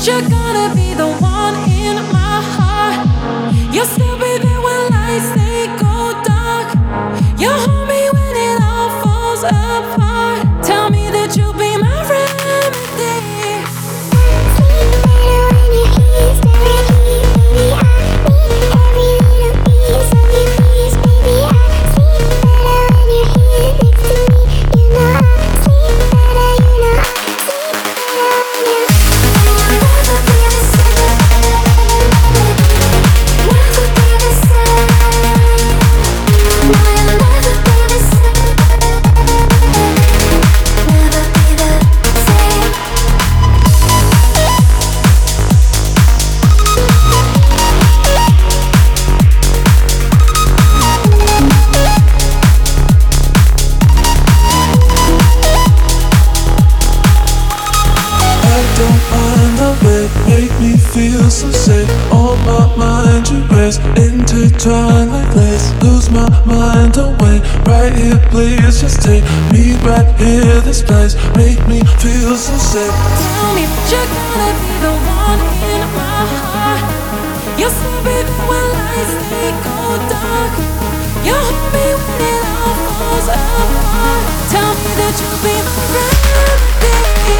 you're gonna be the one in my heart. You'll still be there when lights they go dark. You'll hold me when it all falls apart. Tell me that you'll be my remedy. Sleep better when your hands never leave, baby. I need every little piece of you, please, baby. I sleep better when your hand next to me. You know I sleep better, you know I sleep better when you. Never be the same. Never be the same. No, you'll never be the same. Never be the same. I don't mind the way, make me feel so safe. On my mind you rest, intertwine like lace. Lose my mind away, right here please just take me right here, this place. Make me feel so safe. Tell me that you're gonna be the one in my heart. You'll still be there when lights they go dark. You'll hold me when it all falls apart. Tell me that you'll be my remedy.